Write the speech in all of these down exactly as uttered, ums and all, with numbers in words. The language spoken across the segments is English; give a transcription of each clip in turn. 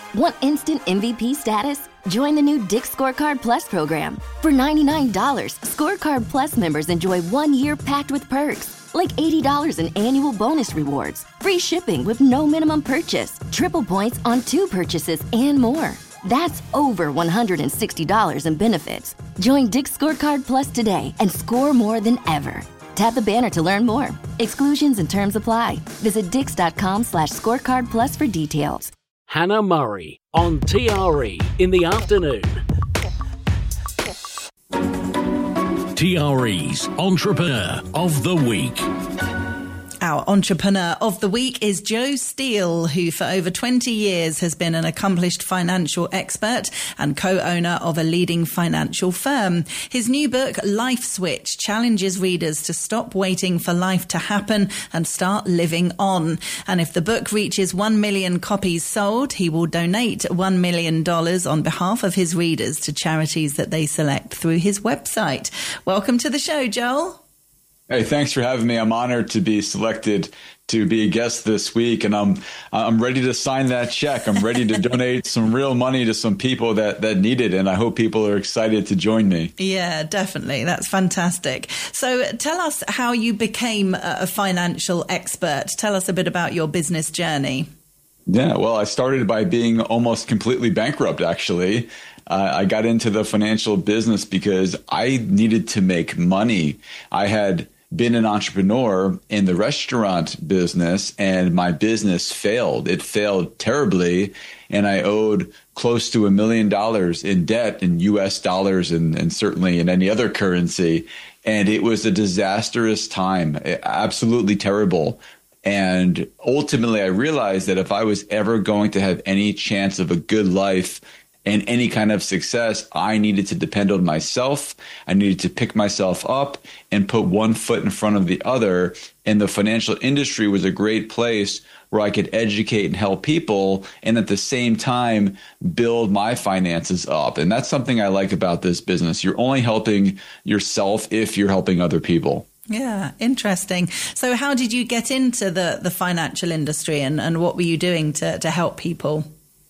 Want instant M V P status? Join the new Dick's Scorecard Plus program. For ninety-nine dollars, Scorecard Plus members enjoy one year packed with perks, like eighty dollars in annual bonus rewards, free shipping with no minimum purchase, triple points on two purchases, and more. That's over one hundred sixty dollars in benefits. Join Dick's Scorecard Plus today and score more than ever. Tap the banner to learn more. Exclusions and terms apply. Visit dix.com slash scorecard plus for details. Hannah Murray on T R E in the afternoon. T R E's Entrepreneur of the Week. Our Entrepreneur of the Week is Joe Steele, who for over twenty years has been an accomplished financial expert and co-owner of a leading financial firm. His new book, Life Switch, challenges readers to stop waiting for life to happen and start living on. And if the book reaches one million copies sold, he will donate one million dollars on behalf of his readers to charities that they select through his website. Welcome to the show, Joel. Hey, thanks for having me. I'm honored to be selected to be a guest this week, and I'm I'm ready to sign that check. I'm ready to donate some real money to some people that, that need it, and I hope people are excited to join me. Yeah, definitely. That's fantastic. So tell us how you became a financial expert. Tell us a bit about your business journey. Yeah, well, I started by being almost completely bankrupt, actually. Uh, I got into the financial business because I needed to make money. I had been an entrepreneur in the restaurant business, and my business failed. It failed terribly, and I owed close to a million dollars in debt in U S dollars and, and certainly in any other currency. And it was a disastrous time, absolutely terrible. And ultimately, I realized that if I was ever going to have any chance of a good life and any kind of success, I needed to depend on myself. I needed to pick myself up and put one foot in front of the other. And the financial industry was a great place where I could educate and help people and at the same time build my finances up. And that's something I like about this business. You're only helping yourself if you're helping other people. Yeah, interesting. So how did you get into the, the financial industry, and, and what were you doing to, to help people?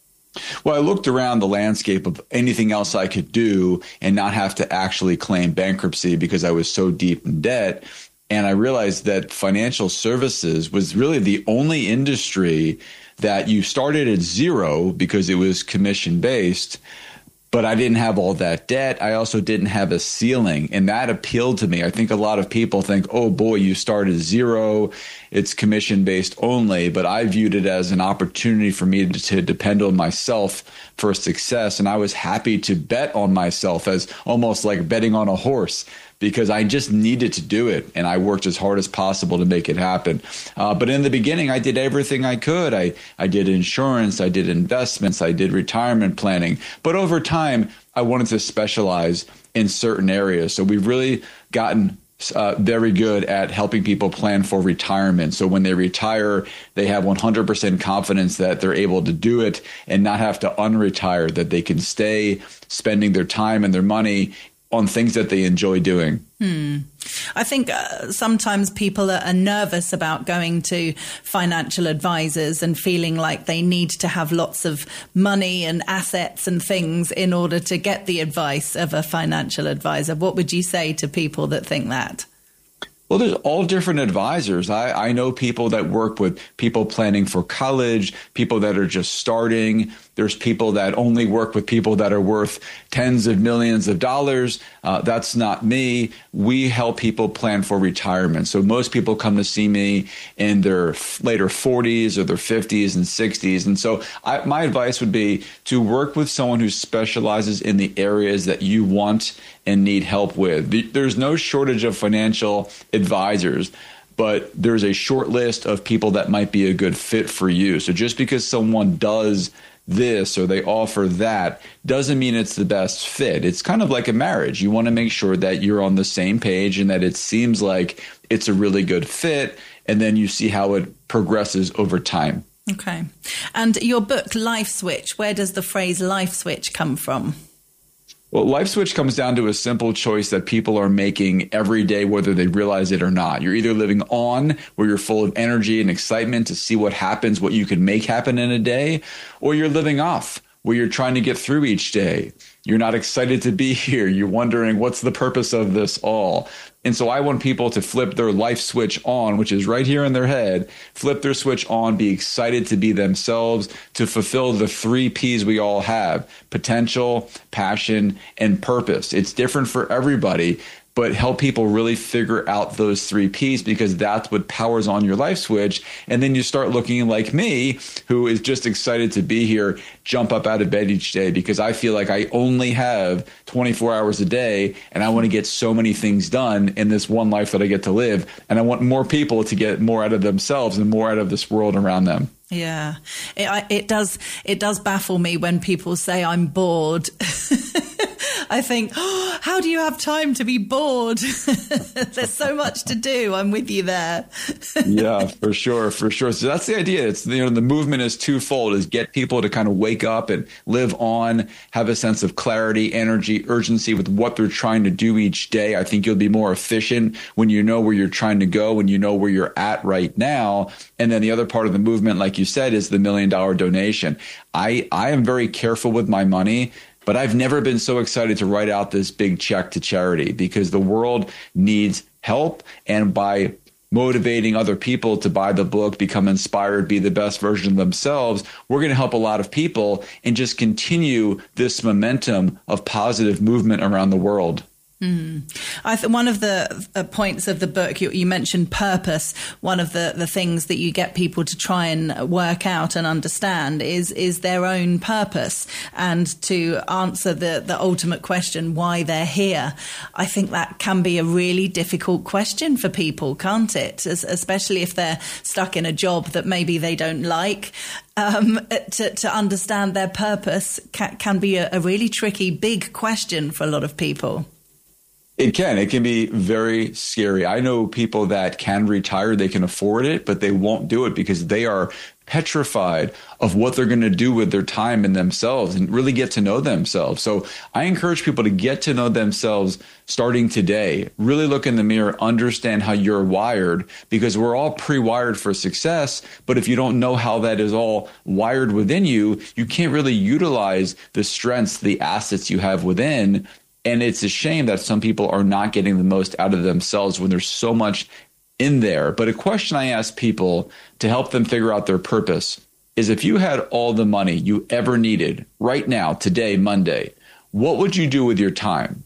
Well, I looked around the landscape of anything else I could do and not have to actually claim bankruptcy because I was so deep in debt. And I realized that financial services was really the only industry that you started at zero because it was commission based. But I didn't have all that debt. I also didn't have a ceiling, and that appealed to me. I think a lot of people think, oh boy, you start at zero, it's commission based only. But I viewed it as an opportunity for me to, to depend on myself for success. And I was happy to bet on myself, as almost like betting on a horse, because I just needed to do it. And I worked as hard as possible to make it happen. Uh, but in the beginning, I did everything I could. I, I did insurance, I did investments, I did retirement planning. But over time, I wanted to specialize in certain areas. So we've really gotten uh, very good at helping people plan for retirement. So when they retire, they have one hundred percent confidence that they're able to do it and not have to unretire, that they can stay spending their time and their money on things that they enjoy doing. Hmm. I think uh, sometimes people are, are nervous about going to financial advisors and feeling like they need to have lots of money and assets and things in order to get the advice of a financial advisor. What would you say to people that think that? Well, there's all different advisors. I, I know people that work with people planning for college, people that are just starting. There's people that only work with people that are worth tens of millions of dollars. Uh, that's not me. We help people plan for retirement. So most people come to see me in their later forties or their fifties and sixties. And so I, my advice would be to work with someone who specializes in the areas that you want and need help with. There's no shortage of financial advisors, but there's a short list of people that might be a good fit for you. So just because someone does this or they offer that doesn't mean it's the best fit. It's kind of like a marriage. You want to make sure that you're on the same page and that it seems like it's a really good fit, and then you see how it progresses over time. Okay. And your book, Life Switch, where does the phrase life switch come from? Well, life switch comes down to a simple choice that people are making every day, whether they realize it or not. You're either living on, where you're full of energy and excitement to see what happens, what you can make happen in a day, or you're living off, where you're trying to get through each day. You're not excited to be here. You're wondering, what's the purpose of this all? And so I want people to flip their life switch on, which is right here in their head, flip their switch on, be excited to be themselves, to fulfill the three P's we all have: potential, passion, and purpose. It's different for everybody, but help people really figure out those three P's, because that's what powers on your life switch. And then you start looking like me, who is just excited to be here, jump up out of bed each day, because I feel like I only have twenty-four hours a day, and I want to get so many things done in this one life that I get to live. And I want more people to get more out of themselves and more out of this world around them. Yeah, it, I, it does. It does baffle me when people say I'm bored. I think, oh, how do you have time to be bored? There's so much to do. I'm with you there. Yeah, for sure, for sure. So that's the idea. It's, you know, the movement is twofold: is get people to kind of wake up and live on, have a sense of clarity, energy, urgency with what they're trying to do each day. I think you'll be more efficient when you know where you're trying to go, when you know where you're at right now. And then the other part of the movement, like you said, is the million dollar donation. I, I am very careful with my money, but I've never been so excited to write out this big check to charity, because the world needs help. And by motivating other people to buy the book, become inspired, be the best version of themselves, we're going to help a lot of people and just continue this momentum of positive movement around the world. Mm. I th- one of the uh, points of the book, you, you mentioned purpose. One of the, the things that you get people to try and work out and understand is is their own purpose, and to answer the, the ultimate question, why they're here. I think that can be a really difficult question for people, can't it? As, especially if they're stuck in a job that maybe they don't like. Um, to, to understand their purpose can, can be a, a really tricky, big question for a lot of people. It can. It can be very scary. I know people that can retire, they can afford it, but they won't do it because they are petrified of what they're going to do with their time and themselves, and really get to know themselves. So I encourage people to get to know themselves starting today. Really look in the mirror, understand how you're wired, because we're all pre-wired for success. But if you don't know how that is all wired within you, you can't really utilize the strengths, the assets you have within. And it's a shame that some people are not getting the most out of themselves when there's so much in there. But a question I ask people to help them figure out their purpose is, if you had all the money you ever needed right now, today, Monday, what would you do with your time?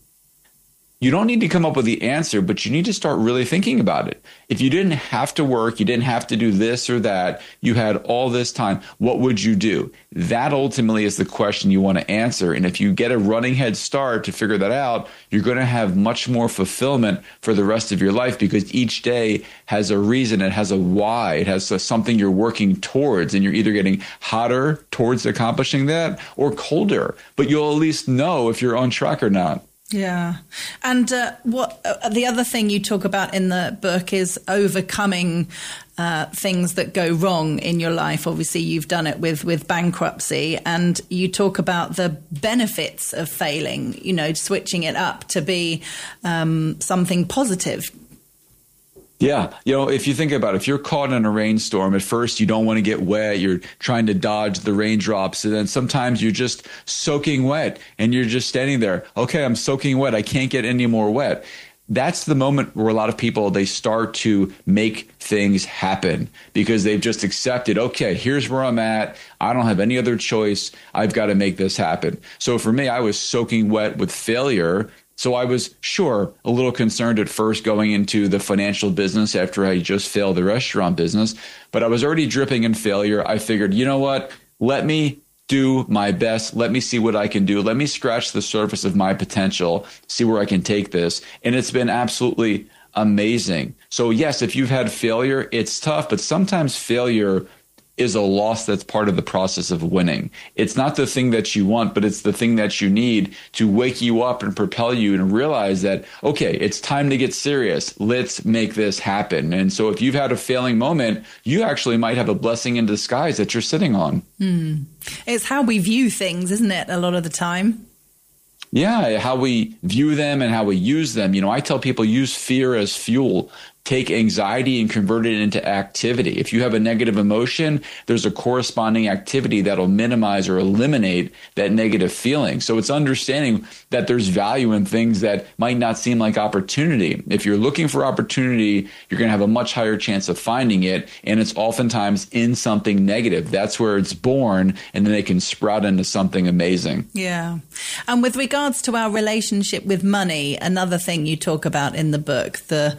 You don't need to come up with the answer, but you need to start really thinking about it. If you didn't have to work, you didn't have to do this or that, you had all this time, what would you do? That ultimately is the question you want to answer. And if you get a running head start to figure that out, you're going to have much more fulfillment for the rest of your life, because each day has a reason, it has a why, it has a, something you're working towards, and you're either getting hotter towards accomplishing that or colder, but you'll at least know if you're on track or not. Yeah. And uh, what uh, the other thing you talk about in the book is overcoming uh, things that go wrong in your life. Obviously, you've done it with, with bankruptcy, and you talk about the benefits of failing, you know, switching it up to be um, something positive. Yeah. You know, if you think about it, if you're caught in a rainstorm, at first you don't want to get wet. You're trying to dodge the raindrops. And then sometimes you're just soaking wet and you're just standing there. Okay, I'm soaking wet. I can't get any more wet. That's the moment where a lot of people, they start to make things happen because they've just accepted, okay, here's where I'm at. I don't have any other choice. I've got to make this happen. So for me, I was soaking wet with failure. So I was, sure, a little concerned at first going into the financial business after I just failed the restaurant business, but I was already dripping in failure. I figured, you know what, let me do my best. Let me see what I can do. Let me scratch the surface of my potential, see where I can take this. And it's been absolutely amazing. So yes, if you've had failure, it's tough, but sometimes failure is a loss that's part of the process of winning. It's not the thing that you want, but it's the thing that you need to wake you up and propel you and realize that, okay, it's time to get serious. Let's make this happen. And so if you've had a failing moment, you actually might have a blessing in disguise that you're sitting on. Mm. It's how we view things, isn't it, a lot of the time? Yeah, how we view them and how we use them. You know, I tell people use fear as fuel. Take anxiety and convert it into activity. If you have a negative emotion, there's a corresponding activity that'll minimize or eliminate that negative feeling. So it's understanding that there's value in things that might not seem like opportunity. If you're looking for opportunity, you're going to have a much higher chance of finding it. And it's oftentimes in something negative. That's where it's born, and then it can sprout into something amazing. Yeah. And with regards to our relationship with money, another thing you talk about in the book, the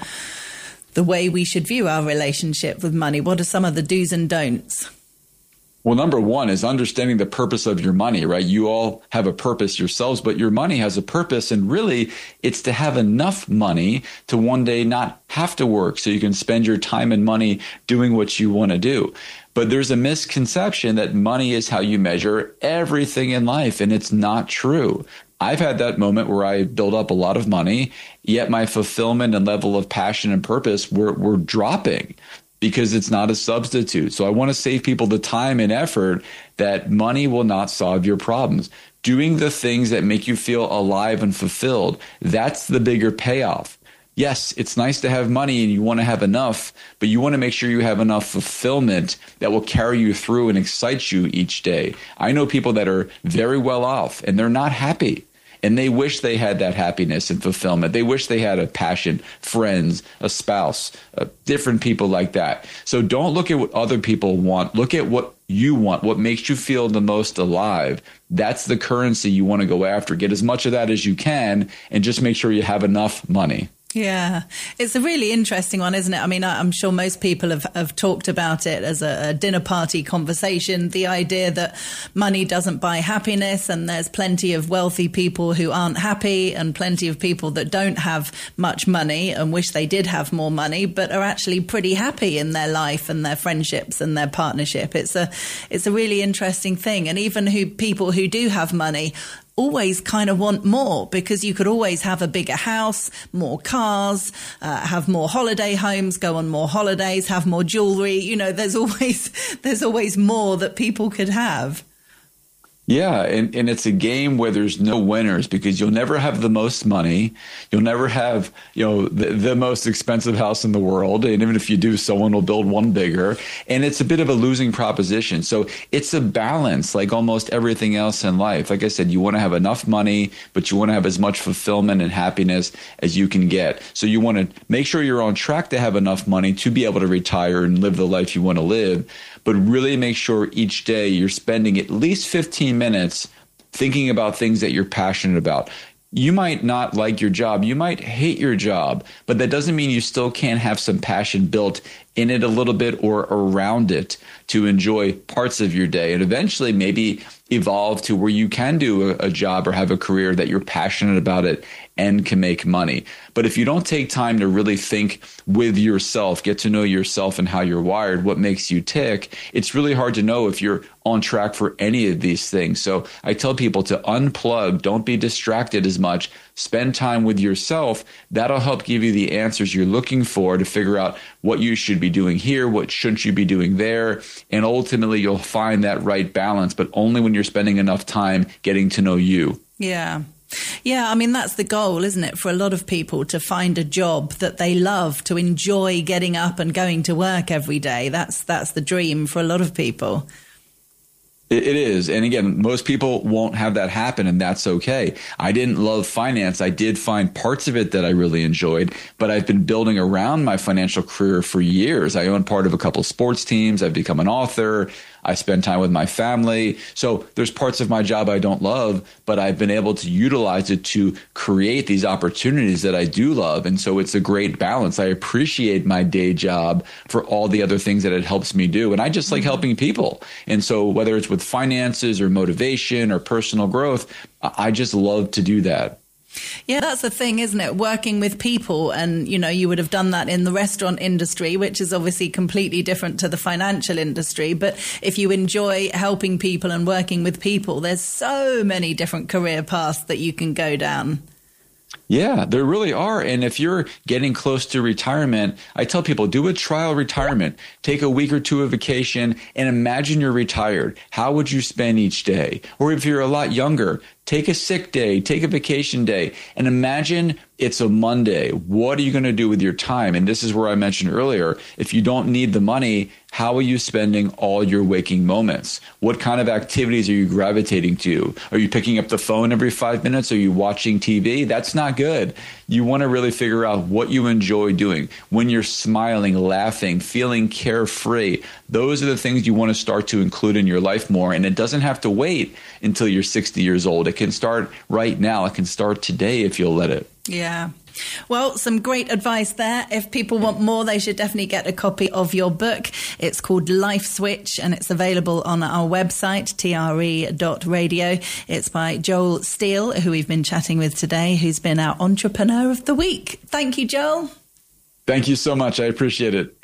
the way we should view our relationship with money. What are some of the do's and don'ts? Well, number one is understanding the purpose of your money, right? You all have a purpose yourselves, but your money has a purpose. And really, it's to have enough money to one day not have to work so you can spend your time and money doing what you want to do. But there's a misconception that money is how you measure everything in life, and it's not true. I've had that moment where I built up a lot of money, yet my fulfillment and level of passion and purpose were, were dropping because it's not a substitute. So I want to save people the time and effort that money will not solve your problems. Doing the things that make you feel alive and fulfilled, that's the bigger payoff. Yes, it's nice to have money and you want to have enough, but you want to make sure you have enough fulfillment that will carry you through and excite you each day. I know people that are very well off and they're not happy. And they wish they had that happiness and fulfillment. They wish they had a passion, friends, a spouse, uh, different people like that. So don't look at what other people want. Look at what you want, what makes you feel the most alive. That's the currency you want to go after. Get as much of that as you can and just make sure you have enough money. Yeah, it's a really interesting one, isn't it? I mean, I'm sure most people have, have talked about it as a, a dinner party conversation, the idea that money doesn't buy happiness, and there's plenty of wealthy people who aren't happy and plenty of people that don't have much money and wish they did have more money, but are actually pretty happy in their life and their friendships and their partnership. It's a, it's a really interesting thing. And even who people who do have money always kind of want more, because you could always have a bigger house, more cars, uh, have more holiday homes, go on more holidays, have more jewelry. You know, there's always there's always more that people could have. Yeah, and, and it's a game where there's no winners, because you'll never have the most money. You'll never have, you know, the, the most expensive house in the world. And even if you do, someone will build one bigger. And it's a bit of a losing proposition. So it's a balance, like almost everything else in life. Like I said, you want to have enough money, but you want to have as much fulfillment and happiness as you can get. So you want to make sure you're on track to have enough money to be able to retire and live the life you want to live. But really make sure each day you're spending at least fifteen minutes thinking about things that you're passionate about. You might not like your job. You might hate your job, but that doesn't mean you still can't have some passion built in it a little bit or around it to enjoy parts of your day, and eventually maybe evolve to where you can do a, a job or have a career that you're passionate about it and can make money. But if you don't take time to really think with yourself, get to know yourself and how you're wired, what makes you tick, it's really hard to know if you're on track for any of these things. So I tell people to unplug, don't be distracted as much, spend time with yourself. That'll help give you the answers you're looking for to figure out what you should be doing here, what shouldn't you be doing there. And ultimately, you'll find that right balance, but only when you're spending enough time getting to know you. Yeah. Yeah, I mean, that's the goal, isn't it, for a lot of people, to find a job that they love, to enjoy getting up and going to work every day. That's that's the dream for a lot of people. It is. And again, most people won't have that happen, and that's okay. I didn't love finance. I did find parts of it that I really enjoyed, but I've been building around my financial career for years. I own part of a couple of sports teams. I've become an author. I spend time with my family. So there's parts of my job I don't love, but I've been able to utilize it to create these opportunities that I do love. And so it's a great balance. I appreciate my day job for all the other things that it helps me do. And I just like helping people. And so whether it's with finances or motivation or personal growth, I just love to do that. Yeah, that's the thing, isn't it? Working with people. And, you know, you would have done that in the restaurant industry, which is obviously completely different to the financial industry. But if you enjoy helping people and working with people, there's so many different career paths that you can go down. Yeah, there really are. And if you're getting close to retirement, I tell people, do a trial retirement. Take a week or two of vacation and imagine you're retired. How would you spend each day? Or if you're a lot younger, take a sick day, take a vacation day, and imagine it's a Monday. What are you going to do with your time? And this is where I mentioned earlier, if you don't need the money, how are you spending all your waking moments? What kind of activities are you gravitating to? Are you picking up the phone every five minutes? Are you watching T V? That's not good. You want to really figure out what you enjoy doing. When you're smiling, laughing, feeling carefree, those are the things you want to start to include in your life more. And it doesn't have to wait until you're sixty years old. It can start right now. It can start today if you'll let it. Yeah. Well, some great advice there. If people want more, they should definitely get a copy of your book. It's called Life Switch, and it's available on our website, T R E dot radio. It's by Joel Steele, who we've been chatting with today, who's been our Entrepreneur of the Week. Thank you, Joel. Thank you so much. I appreciate it.